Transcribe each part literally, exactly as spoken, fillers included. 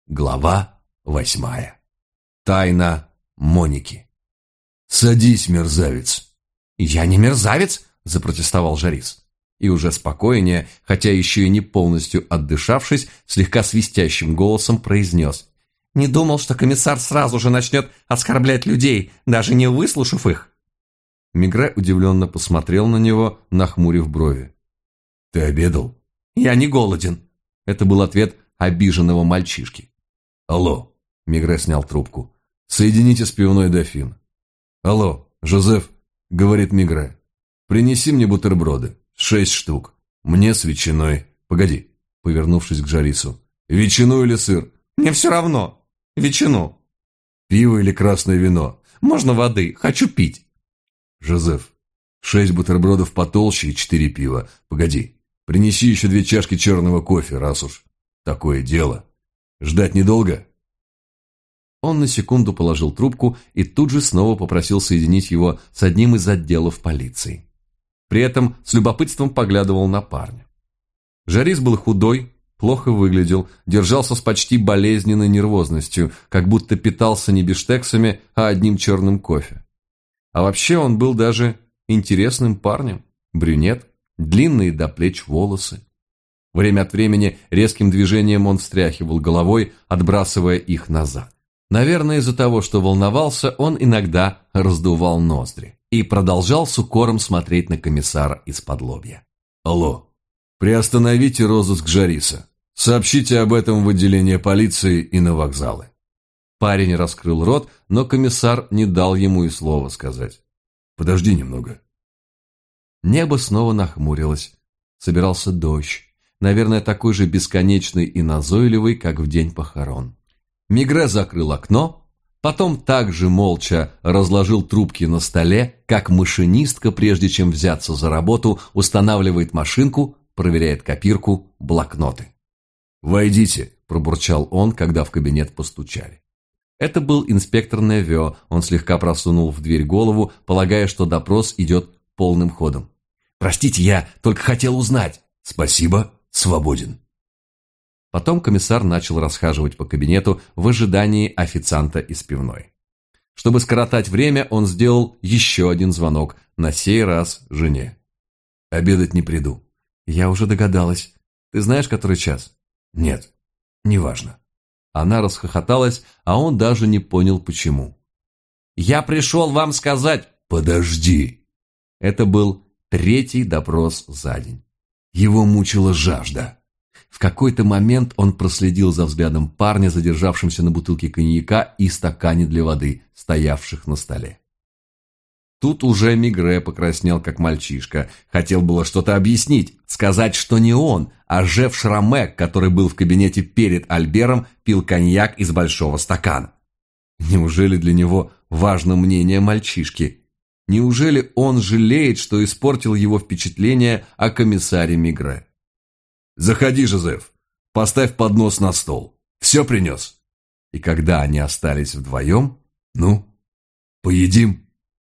Глава восьмая. Тайна Моники. «Садись, мерзавец!» «Я не мерзавец!» – запротестовал Жарис. И уже спокойнее, хотя еще и не полностью отдышавшись, слегка свистящим голосом произнес: «Не думал, что комиссар сразу же начнет оскорблять людей, даже не выслушав их». Мегре удивленно посмотрел на него, нахмурив брови. «Ты обедал?» «Я не голоден». Это был ответ обиженного мальчишки. «Алло», — Мегре снял трубку, — «соедините с пивной Дофин». «Алло, Жозеф», — говорит Мегре, — «принеси мне бутерброды, шесть штук, мне с ветчиной». «Погоди», — повернувшись к Жарису, — «ветчину или сыр?» «Мне все равно. Ветчину». «Пиво или красное вино?» «Можно воды, хочу пить». «Жозеф, шесть бутербродов потолще и четыре пива. Погоди, принеси еще две чашки черного кофе, раз уж такое дело. Ждать недолго?» Он на секунду положил трубку и тут же снова попросил соединить его с одним из отделов полиции. При этом с любопытством поглядывал на парня. Жарис был худой, плохо выглядел, держался с почти болезненной нервозностью, как будто питался не бифштексами, а одним черным кофе. А вообще он был даже интересным парнем. Брюнет, длинные до плеч волосы. Время от времени резким движением он встряхивал головой, отбрасывая их назад. Наверное, из-за того, что волновался, он иногда раздувал ноздри и продолжал с укором смотреть на комиссара из-под лобья. «Алло, приостановите розыск Жариса. Сообщите об этом в отделение полиции и на вокзалы». Парень раскрыл рот, но комиссар не дал ему и слова сказать. «Подожди немного». Небо снова нахмурилось. Собирался дождь. Наверное, такой же бесконечный и назойливый, как в день похорон. Мегре закрыл окно, потом также молча разложил трубки на столе, как машинистка, прежде чем взяться за работу, устанавливает машинку, проверяет копирку, блокноты. «Войдите», – пробурчал он, когда в кабинет постучали. Это был инспектор Невё, он слегка просунул в дверь голову, полагая, что допрос идет полным ходом. «Простите, я только хотел узнать». «Спасибо, свободен». Потом комиссар начал расхаживать по кабинету в ожидании официанта из пивной. Чтобы скоротать время, он сделал еще один звонок, на сей раз жене. «Обедать не приду». «Я уже догадалась. Ты знаешь, который час?» «Нет, неважно». Она расхохоталась, а он даже не понял, почему. «Я пришел вам сказать...» «Подожди». Это был третий допрос за день. Его мучила жажда. В какой-то момент он проследил за взглядом парня, задержавшимся на бутылке коньяка и стакане для воды, стоявших на столе. Тут уже Мегре покраснел, как мальчишка. Хотел было что-то объяснить, сказать, что не он, а Жеф Шрамек, который был в кабинете перед Альбером, пил коньяк из большого стакана. Неужели для него важно мнение мальчишки? Неужели он жалеет, что испортил его впечатление о комиссаре Мегре? «Заходи, Жозеф, поставь поднос на стол. Все принес». И когда они остались вдвоем, «Ну, поедим?»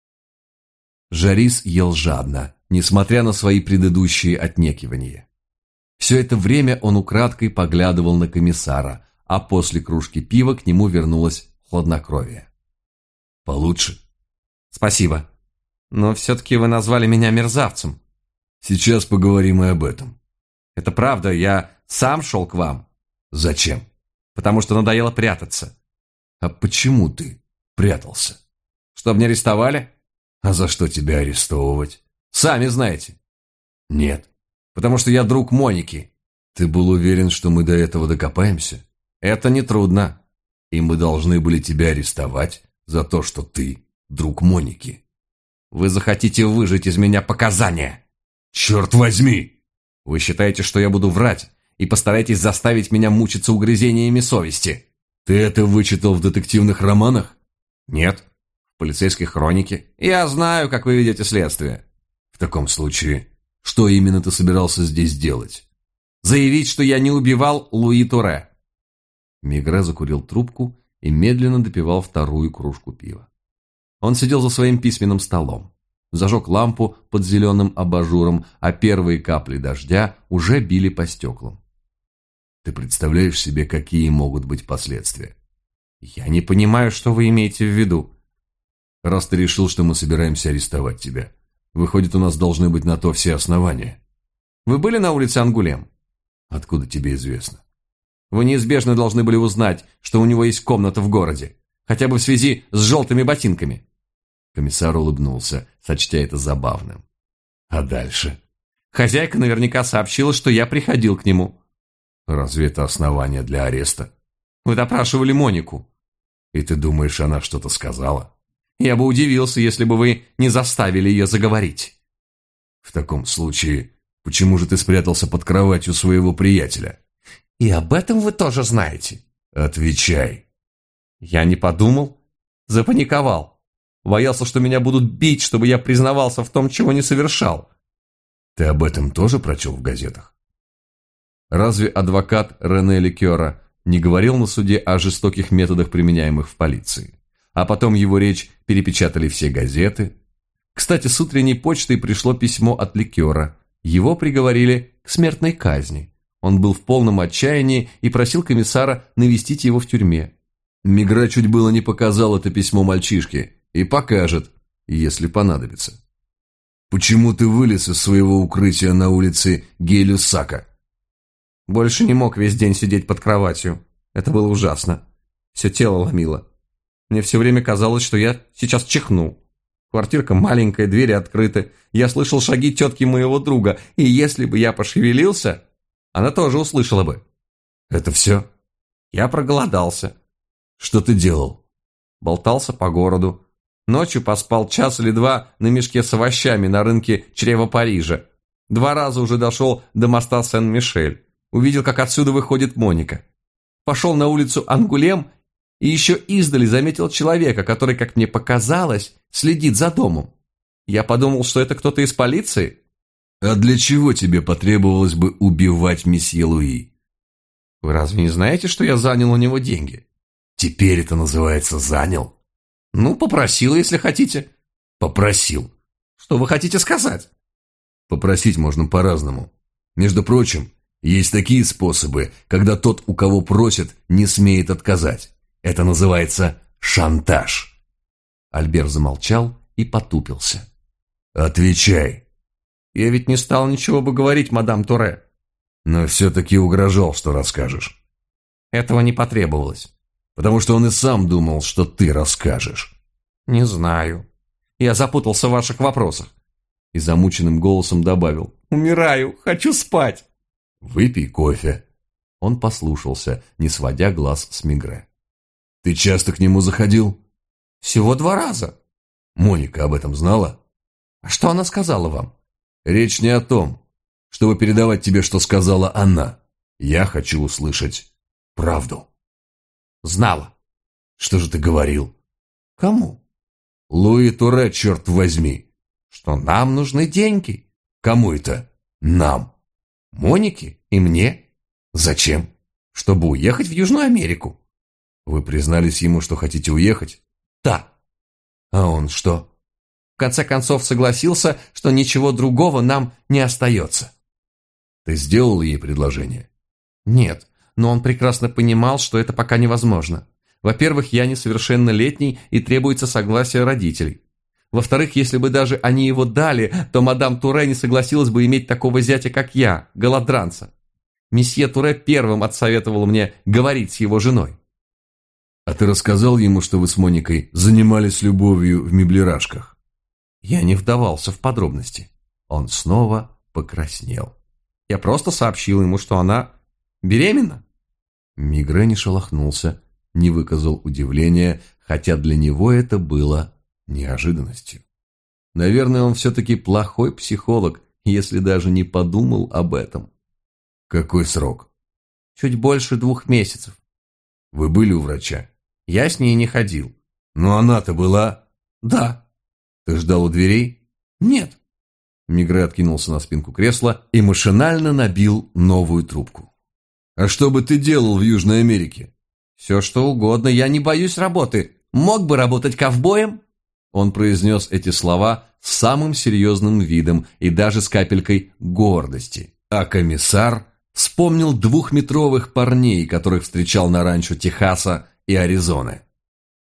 Жарис ел жадно, несмотря на свои предыдущие отнекивания. Все это время он украдкой поглядывал на комиссара, а после кружки пива к нему вернулось хладнокровие. «Получше?» «Спасибо. Но все-таки вы назвали меня мерзавцем». «Сейчас поговорим и об этом». «Это правда, я сам шел к вам». «Зачем?» «Потому что надоело прятаться». «А почему ты прятался?» «Чтоб не арестовали?» «А за что тебя арестовывать?» «Сами знаете». «Нет». «Потому что я друг Моники». «Ты был уверен, что мы до этого докопаемся?» «Это нетрудно». «И мы должны были тебя арестовать за то, что ты друг Моники». «Вы захотите выжать из меня показания». «Черт возьми!» «Вы считаете, что я буду врать, и постараетесь заставить меня мучиться угрызениями совести?» «Ты это вычитал в детективных романах?» «Нет, в полицейской хронике. Я знаю, как вы ведете следствие». «В таком случае, что именно ты собирался здесь делать?» «Заявить, что я не убивал Луи Туре». Мегре закурил трубку и медленно допивал вторую кружку пива. Он сидел за своим письменным столом. Зажег лампу под зеленым абажуром, а первые капли дождя уже били по стеклам. Ты представляешь себе, какие могут быть последствия? Я не понимаю, что вы имеете в виду. Раз ты решил, что мы собираемся арестовать тебя, выходит, у нас должны быть на то все основания. Вы были на улице Ангулем? Откуда тебе известно? Вы неизбежно должны были узнать, что у него есть комната в городе, хотя бы в связи с желтыми ботинками. Комиссар улыбнулся, сочтя это забавным. А дальше? Хозяйка наверняка сообщила, что я приходил к нему. Разве это основание для ареста? Вы допрашивали Монику. И ты думаешь, она что-то сказала? Я бы удивился, если бы вы не заставили ее заговорить. В таком случае, почему же ты спрятался под кроватью своего приятеля? И об этом вы тоже знаете. Отвечай. Я не подумал, запаниковал. Боялся, что меня будут бить, чтобы я признавался в том, чего не совершал. Ты об этом тоже прочел в газетах? Разве адвокат Рене Ликера не говорил на суде о жестоких методах, применяемых в полиции? А потом его речь перепечатали все газеты. Кстати, с утренней почтой пришло письмо от Ликера. Его приговорили к смертной казни. Он был в полном отчаянии и просил комиссара навестить его в тюрьме. Мигре чуть было не показал это письмо мальчишке и покажет, если понадобится. Почему ты вылез из своего укрытия на улице Гей-Люссака? Больше не мог весь день сидеть под кроватью. Это было ужасно. Все тело ломило. Мне все время казалось, что я сейчас чихну. Квартирка маленькая, двери открыты. Я слышал шаги тетки моего друга, и если бы я пошевелился, она тоже услышала бы. Это все? Я проголодался. Что ты делал? Болтался по городу. Ночью поспал час или два на мешке с овощами на рынке чрева Парижа. Два раза уже дошел до моста Сен-Мишель. Увидел, как отсюда выходит Моника. Пошел на улицу Ангулем и еще издали заметил человека, который, как мне показалось, следит за домом. Я подумал, что это кто-то из полиции. А для чего тебе потребовалось бы убивать месье Луи? Вы разве не знаете, что я занял у него деньги? Теперь это называется «занял»? Ну, попросил, если хотите. Попросил. Что вы хотите сказать? Попросить можно по-разному. Между прочим, есть такие способы, когда тот, у кого просят, не смеет отказать. Это называется шантаж. Альбер замолчал и потупился. Отвечай. Я ведь не стал ничего бы говорить, мадам Туре. Но все-таки угрожал, что расскажешь. Этого не потребовалось. Потому что он и сам думал, что ты расскажешь. Не знаю. Я запутался в ваших вопросах. И замученным голосом добавил. Умираю, хочу спать. Выпей кофе. Он послушался, не сводя глаз с Мигре. Ты часто к нему заходил? Всего два раза. Моника об этом знала? А что она сказала вам? Речь не о том, чтобы передавать тебе, что сказала она. Я хочу услышать правду. Знала. Что же ты говорил? Кому? Луи Туре, черт возьми. Что нам нужны деньги. Кому это? Нам. Монике и мне. Зачем? Чтобы уехать в Южную Америку. Вы признались ему, что хотите уехать? Да. А он что? В конце концов согласился, что ничего другого нам не остается. Ты сделал ей предложение? Нет, но он прекрасно понимал, что это пока невозможно. Во-первых, я несовершеннолетний и требуется согласие родителей. Во-вторых, если бы даже они его дали, то мадам Туре не согласилась бы иметь такого зятя, как я, голодранца. Месье Туре первым отсоветовал мне говорить с его женой. А ты рассказал ему, что вы с Моникой занимались любовью в меблирашках? Я не вдавался в подробности. Он снова покраснел. Я просто сообщил ему, что она беременна. Мигре не шелохнулся, не выказал удивления, хотя для него это было неожиданностью. Наверное, он все-таки плохой психолог, если даже не подумал об этом. Какой срок? Чуть больше двух месяцев. Вы были у врача? Я с ней не ходил. Но она-то была? Да. Ты ждал у дверей? Нет. Мигре откинулся на спинку кресла и машинально набил новую трубку. А что бы ты делал в Южной Америке? Все что угодно, я не боюсь работы. Мог бы работать ковбоем? Он произнес эти слова с самым серьезным видом и даже с капелькой гордости. А комиссар вспомнил двухметровых парней, которых встречал на ранчо Техаса и Аризоны.